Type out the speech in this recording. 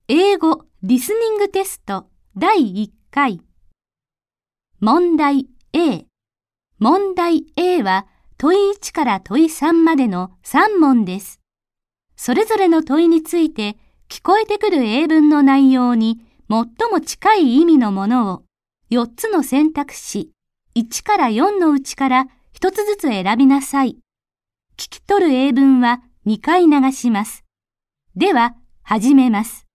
英語リスニングテスト第1回。問題 A。問題 A は問い1から問い3までの3問です。それぞれの問いについて聞こえてくる英文の内容に最も近い意味のものを4つの選択肢1から4のうちから1つずつ選びなさい。聞き取る英文は2回流します。では、始めます。